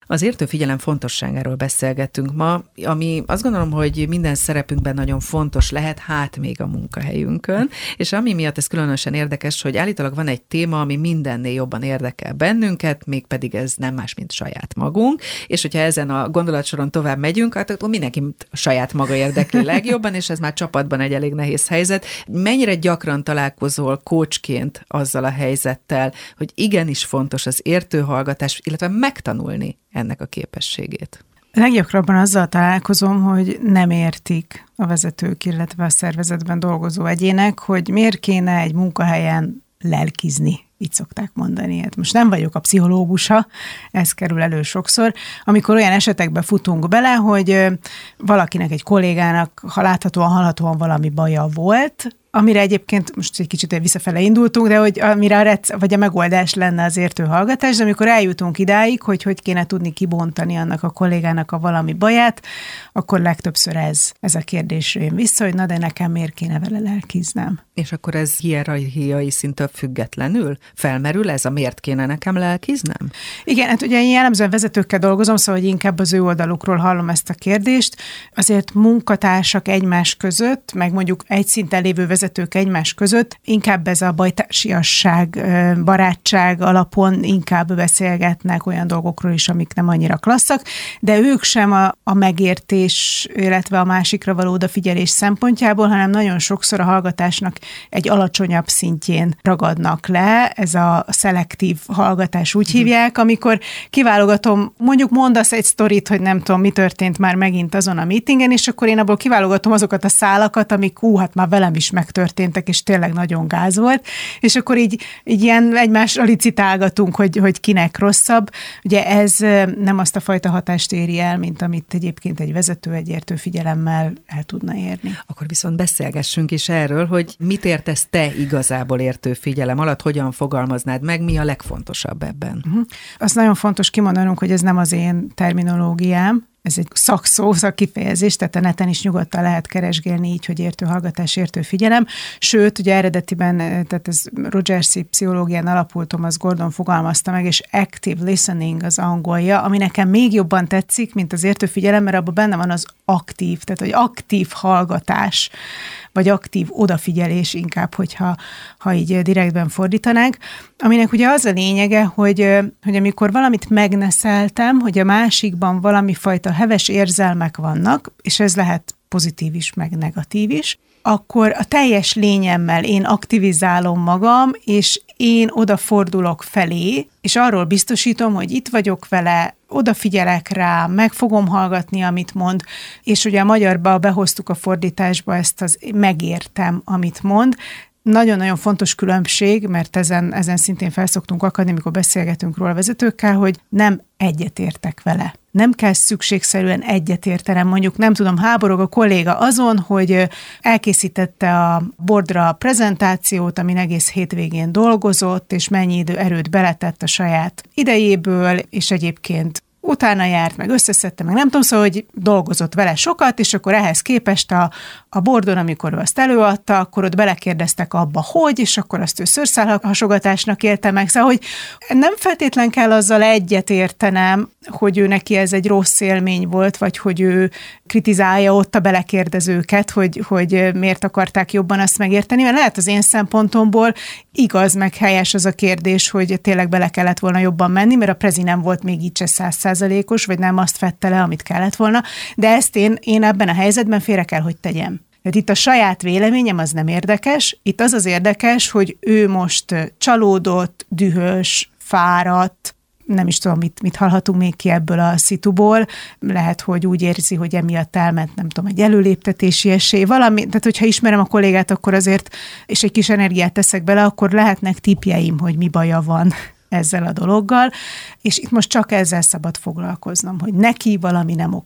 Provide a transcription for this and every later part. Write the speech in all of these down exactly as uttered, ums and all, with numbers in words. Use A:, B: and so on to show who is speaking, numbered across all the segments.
A: Az értő figyelem fontosságáról beszélgettünk ma, ami azt gondolom, hogy minden szerepünkben nagyon fontos lehet, hát még a munkahelyünkön, és ami miatt ez különösen érdekes, hogy állítólag van egy téma, ami mindennél jobban érdekel bennünket, mégpedig ez nem más, mint saját magunk, és hogyha ezen a gondolatsoron tovább megyünk, hát akkor mindenki a saját maga érdekli legjobban, és ez már csapatban egy elég nehéz helyzet. Mennyire gyakran találkozol coachként azzal a helyzettel, hogy igenis fontos az értő hallgatás, illetve megtanulni ennek a képességét?
B: Leggyakrabban azzal találkozom, hogy nem értik a vezetők, illetve a szervezetben dolgozó egyének, hogy miért kéne egy munkahelyen lelkizni. Így szokták mondani. Hát most nem vagyok a pszichológusa, ez kerül elő sokszor, amikor olyan esetekbe futunk bele, hogy valakinek, egy kollégának, ha láthatóan, hallhatóan valami baja volt, amire egyébként most egy kicsit visszafele indultunk, de hogy amire a rec, vagy a megoldás lenne az értő hallgatás, de amikor eljutunk idáig, hogy hogy kéne tudni kibontani annak a kollégának a valami baját, akkor legtöbbször ez, ez a kérdés jön vissza, hogy na de nekem miért kéne vele lelkiznem.
A: És akkor ez hierarchiai szinttől függetlenül felmerül ez a miért kéne nekem lelkiznem?
B: Igen, hát ugye én jellemzően vezetőkkel dolgozom, szóval hogy inkább az ő oldalukról hallom ezt a kérdést. Azért munkatársak egymás között, meg mondjuk egy szinten lévő vezetők egymás között, inkább ez a bajtársiasság, barátság alapon inkább beszélgetnek olyan dolgokról is, amik nem annyira klasszak, de ők sem a, a megértés, illetve a másikra való odafigyelés szempontjából, hanem nagyon sokszor a hallgatásnak egy alacsonyabb szintjén ragadnak le. Ez a szelektív hallgatás úgy hívják, amikor kiválogatom, mondjuk mondasz egy sztorit, hogy nem tudom, mi történt már megint azon a meetingen, és akkor én abból kiválogatom azokat a szálakat, amik hú, hát már velem is megtörténtek, és tényleg nagyon gáz volt, és akkor így, így ilyen egymásra licitálgatunk, hogy, hogy kinek rosszabb. Ugye ez nem azt a fajta hatást éri el, mint amit egyébként egy vezető egy értő figyelemmel el tudna érni.
A: Akkor viszont beszélgessünk is erről, hogy mit értesz te igazából értő figyelem alatt, hogyan fogalmaznád meg, mi a legfontosabb ebben?
B: Uh-huh. Azt nagyon fontos kimondanunk, hogy ez nem az én terminológiám, ez egy szakszó, szakkifejezés, tehát a neten is nyugodtan lehet keresgélni így, hogy értő hallgatás, értő figyelem. Sőt, ugye eredetiben, tehát ez Rogers-i pszichológián alapul, Thomas Gordon fogalmazta meg, és active listening az angolja, ami nekem még jobban tetszik, mint az értő figyelem, mert abban benne van az aktív, tehát hogy aktív hallgatás, vagy aktív odafigyelés inkább, hogyha ha így direktben fordítanánk, aminek ugye az a lényege, hogy, hogy amikor valamit megneszeltem, hogy a másikban valami fajta heves érzelmek vannak, és ez lehet pozitív is, meg negatív is, akkor a teljes lényemmel én aktivizálom magam, és én odafordulok felé, és arról biztosítom, hogy itt vagyok vele, odafigyelek rá, meg fogom hallgatni, amit mond, és ugye a magyarba behoztuk a fordításba ezt az megértem, amit mond. Nagyon-nagyon fontos különbség, mert ezen, ezen szintén felszoktunk akadni, amikor beszélgetünk róla a vezetőkkel, hogy nem egyetértek vele. Nem kell szükségszerűen egyetértenem, mondjuk nem tudom, háborog a kolléga azon, hogy elkészítette a boardra a prezentációt, amin egész hétvégén dolgozott, és mennyi idő erőt beletett a saját idejéből, és egyébként utána járt, meg összeszedte, meg nem tudom, szóval, hogy dolgozott vele sokat, és akkor ehhez képest a, a boardon, amikor ő azt előadta, akkor ott belekérdeztek abba, hogy, és akkor azt ő szőrszálhasogatásnak élte meg. Szóval, hogy nem feltétlen kell azzal egyet értenem, hogy ő neki ez egy rossz élmény volt, vagy hogy ő kritizálja ott a belekérdezőket, hogy, hogy miért akarták jobban azt megérteni, mert lehet az én szempontomból igaz, meg helyes az a kérdés, hogy tényleg bele kellett volna jobban menni, mert a prezi nem volt még így se száz százalékos, vagy nem azt fette le, amit kellett volna, de ezt én, én ebben a helyzetben félre kell, hogy tegyem. Tehát itt a saját véleményem az nem érdekes, itt az az érdekes, hogy ő most csalódott, dühös, fáradt, nem is tudom, mit, mit hallhatunk még ki ebből a szituból, lehet, hogy úgy érzi, hogy emiatt elment, nem tudom, egy előléptetési esély, valami, tehát hogyha ismerem a kollégát, akkor azért, és egy kis energiát teszek bele, akkor lehetnek tippjeim, hogy mi baja van ezzel a dologgal, és itt most csak ezzel szabad foglalkoznom, hogy neki valami nem oké.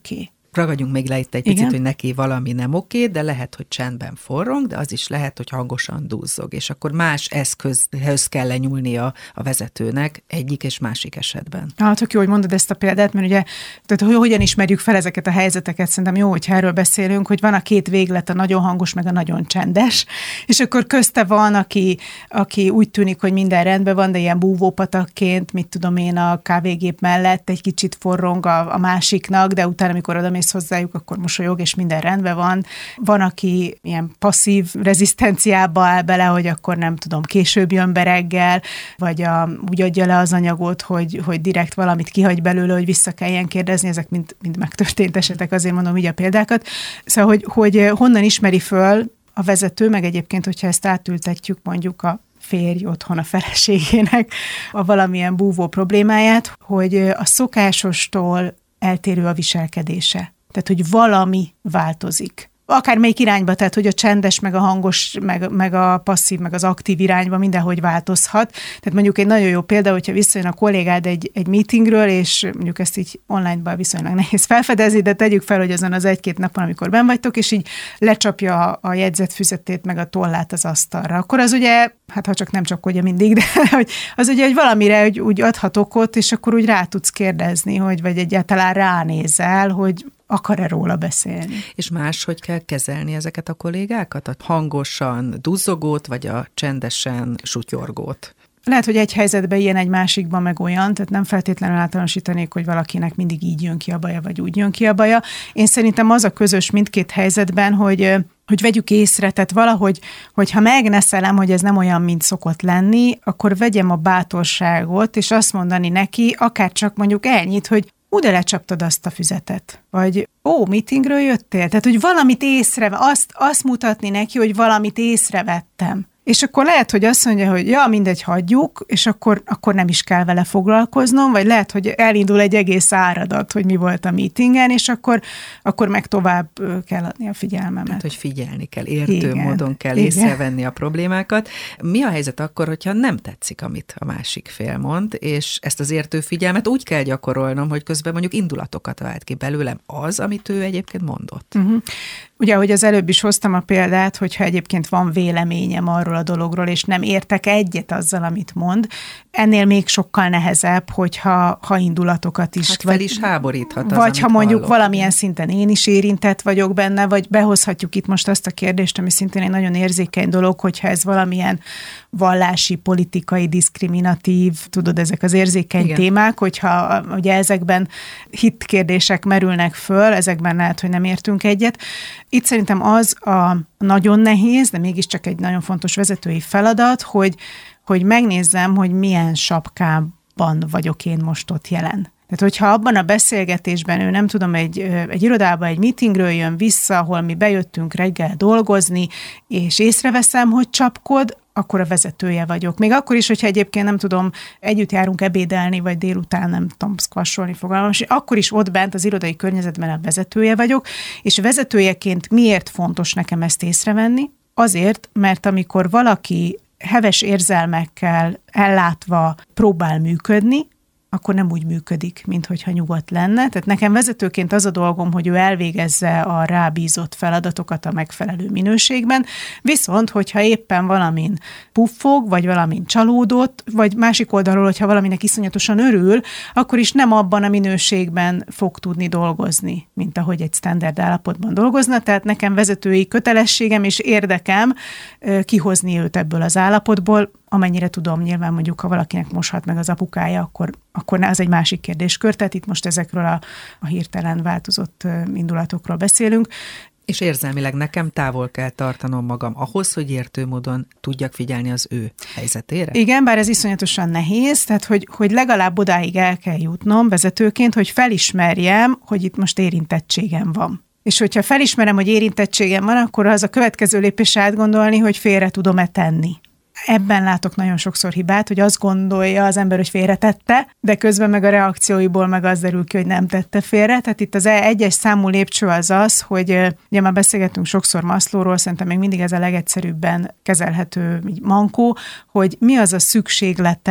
A: ragadjunk még le itt egy picit,
B: Igen.
A: hogy neki valami nem oké, de lehet, hogy csendben forrong, de az is lehet, hogy hangosan dúzzog, és akkor más eszközhöz kell lenyúlnia a vezetőnek egyik és másik esetben.
B: Ah, tök jó, hogy mondod ezt a példát, mert ugye, tehát hogy hogyan ismerjük fel ezeket a helyzeteket, szerintem jó, hogyha erről beszélünk, hogy van a két véglet, a nagyon hangos, meg a nagyon csendes, és akkor közte van, aki, aki úgy tűnik, hogy minden rendben van, de ilyen búvópatakként, mit tudom én, a kávégép mellett egy kicsit forrong a, a másiknak, de utána, amikor odamész hozzájuk, akkor mosolyog, és minden rendben van. Van, aki ilyen passzív rezisztenciába áll bele, hogy akkor nem tudom, később jön be reggel, vagy a, úgy adja le az anyagot, hogy, hogy direkt valamit kihagy belőle, hogy vissza kelljen kérdezni, ezek mind, mind megtörtént esetek, azért mondom így a példákat. Szóval, hogy, hogy honnan ismeri föl a vezető, meg egyébként, hogyha ezt átültetjük mondjuk a férj otthon a feleségének a valamilyen búvó problémáját, hogy a szokásostól eltérő a viselkedése. Tehát, hogy valami változik. Akármelyik irányba, tehát, hogy a csendes, meg a hangos, meg, meg a passzív, meg az aktív irányba mindenhogy változhat. Tehát mondjuk egy nagyon jó példa, hogyha visszajön a kollégád egy, egy meetingről, és mondjuk ezt így online-ban viszonylag nehéz felfedezni, de tegyük fel, hogy azon az egy-két napon, amikor benn vagytok, és így lecsapja a, a jegyzetfüzetét, meg a tollát az asztalra. Akkor az ugye, hát ha csak nem csapkodja mindig, de hogy az ugye, hogy valamire hogy úgy adhat okot, és akkor úgy rá tudsz kérdezni, hogy vagy egyáltalán ránézel, hogy akar-e róla beszélni.
A: És máshogy kell kezelni ezeket a kollégákat? A hangosan duzzogót, vagy a csendesen sutyorgót?
B: Lehet, hogy egy helyzetben ilyen, egy másikban meg olyan, tehát nem feltétlenül általánosítanék, hogy valakinek mindig így jön ki a baja, vagy úgy jön ki a baja. Én szerintem az a közös mindkét helyzetben, hogy hogy vegyük észre, tehát valahogy, hogyha megneszelem, hogy ez nem olyan, mint szokott lenni, akkor vegyem a bátorságot, és azt mondani neki, akár csak mondjuk elnyit, hogy ú, de lecsaptad azt a füzetet. Vagy ó, meetingről jöttél? Tehát, hogy valamit észre, azt, azt mutatni neki, hogy valamit észrevettem. És akkor lehet, hogy azt mondja, hogy ja, mindegy, hagyjuk, és akkor, akkor nem is kell vele foglalkoznom, vagy lehet, hogy elindul egy egész áradat, hogy mi volt a meetingen, és akkor, akkor meg tovább kell adni a figyelmemet.
A: Tehát, hogy figyelni kell, értő
B: igen,
A: módon kell
B: igen.
A: észrevenni a problémákat. Mi a helyzet akkor, hogyha nem tetszik, amit a másik fél mond, és ezt az értő figyelmet úgy kell gyakorolnom, hogy közben mondjuk indulatokat vált ki belőlem az, amit ő egyébként mondott.
B: Uh-huh. Ugye, ahogy az előbb is hoztam a példát, hogyha egyébként van véleményem arról a dologról, és nem értek egyet azzal, amit mond, ennél még sokkal nehezebb, hogyha ha indulatokat is.
A: Hát fel
B: vagy,
A: is háboríthat az,
B: vagy ha mondjuk
A: hallok.
B: valamilyen szinten én is érintett vagyok benne, vagy behozhatjuk itt most azt a kérdést, ami szintén egy nagyon érzékeny dolog, hogyha ez valamilyen vallási, politikai, diszkriminatív, tudod, ezek az érzékeny Igen. témák, hogyha ugye ezekben hitkérdések merülnek föl, ezekben lehet, hogy nem értünk egyet. Itt szerintem az a nagyon nehéz, de mégiscsak egy nagyon fontos vezetői feladat, hogy, hogy megnézzem, hogy milyen sapkában vagyok én most ott jelen. Tehát, hogyha abban a beszélgetésben ő nem tudom, egy, egy irodába, egy meetingről jön vissza, ahol mi bejöttünk reggel dolgozni, és észreveszem, hogy csapkod, akkor a vezetője vagyok. Még akkor is, hogyha egyébként nem tudom, együtt járunk ebédelni, vagy délután nem tudom, squasholni fogalmam, és akkor is ott bent az irodai környezetben a vezetője vagyok, és vezetőjeként miért fontos nekem ezt észrevenni? Azért, mert amikor valaki heves érzelmekkel ellátva próbál működni, akkor nem úgy működik, mint hogyha nyugodt lenne. Tehát nekem vezetőként az a dolgom, hogy ő elvégezze a rábízott feladatokat a megfelelő minőségben, viszont, hogyha éppen valamin puffog, vagy valamin csalódott, vagy másik oldalról, hogyha valaminek iszonyatosan örül, akkor is nem abban a minőségben fog tudni dolgozni, mint ahogy egy standard állapotban dolgozna. Tehát nekem vezetői kötelességem és érdekem kihozni őt ebből az állapotból, amennyire tudom, nyilván mondjuk, ha valakinek moshat meg az apukája, akkor, akkor az egy másik kérdéskör. Tehát itt most ezekről a, a hirtelen változott indulatokról beszélünk.
A: És érzelmileg nekem távol kell tartanom magam ahhoz, hogy értő módon tudjak figyelni az ő helyzetére?
B: Igen, bár ez iszonyatosan nehéz, tehát hogy, hogy legalább odáig el kell jutnom vezetőként, hogy felismerjem, hogy itt most érintettségem van. És hogyha felismerem, hogy érintettségem van, akkor az a következő lépés átgondolni, hogy félre tudom-e tenni. Ebben látok nagyon sokszor hibát, hogy azt gondolja az ember, hogy félretette, de közben meg a reakcióiból meg az derül ki, hogy nem tette félre. Tehát itt az egyes számú lépcső az az, hogy ugye már beszélgettünk sokszor Maslowról, szerintem még mindig ez a legegyszerűbben kezelhető mankó, hogy mi az a szükségletem,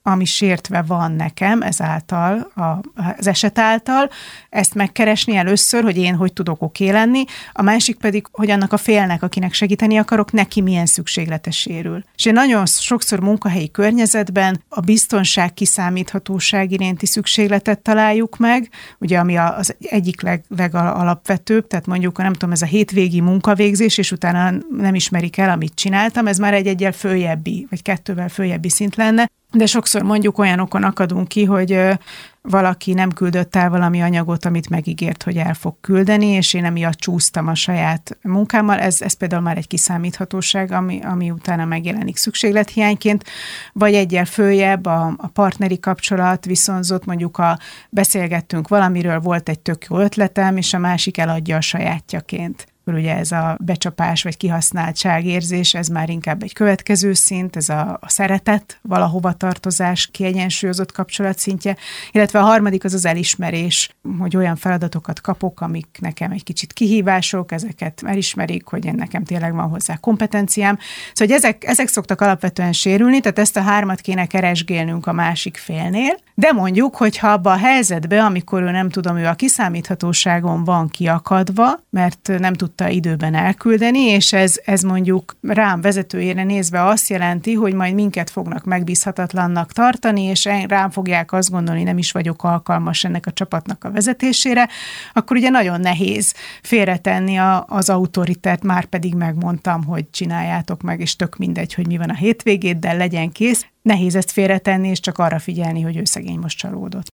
B: ami sértve van nekem ezáltal, az eset által, ezt megkeresni először, hogy én hogy tudok oké lenni, a másik pedig, hogy annak a félnek, akinek segíteni akarok, neki milyen szükséglete sérül. És én nagyon sokszor munkahelyi környezetben a biztonság, kiszámíthatóság irénti szükségletet találjuk meg, ugye ami az egyik leg, legalapvetőbb, tehát mondjuk, nem tudom, ez a hétvégi munkavégzés, és utána nem ismerik el, amit csináltam, ez már egy egyel följebbi, vagy kettővel följebbi szint lenne, de sokszor mondjuk olyanokon akadunk ki, hogy valaki nem küldött el valami anyagot, amit megígért, hogy el fog küldeni, és én emiatt csúsztam a saját munkámmal. Ez, ez például már egy kiszámíthatóság, ami, ami utána megjelenik szükséglethiányként, vagy egyel följebb a, a partneri kapcsolat viszonzott, mondjuk a beszélgettünk valamiről, volt egy tök jó ötletem, és a másik eladja a sajátjaként. Ugye ez a becsapás vagy kihasználtságérzés, ez már inkább egy következő szint, ez a, a szeretet, valahova tartozás, kiegyensúlyozott kapcsolatszintje, illetve a harmadik az az elismerés, hogy olyan feladatokat kapok, amik nekem egy kicsit kihívások, ezeket elismerik, hogy én nekem tényleg van hozzá kompetenciám. Szóval ezek, ezek szoktak alapvetően sérülni, tehát ezt a hármat kéne keresgélnünk a másik félnél, de mondjuk, hogyha abba a helyzetbe, amikor ő nem tudom, ő a kiszámíthatóságon van kiakadva, mert nem tudta időben elküldeni, és ez, ez mondjuk rám vezetőjére nézve azt jelenti, hogy majd minket fognak megbízhatatlannak tartani, és rám fogják azt gondolni, nem is vagyok alkalmas ennek a csapatnak a vezetésére, akkor ugye nagyon nehéz félretenni a, az autoritást, már pedig megmondtam, hogy csináljátok meg, és tök mindegy, hogy mi van a hétvégéddel, legyen kész. Nehéz ezt félretenni, és csak arra figyelni, hogy ő szegény most csalódott.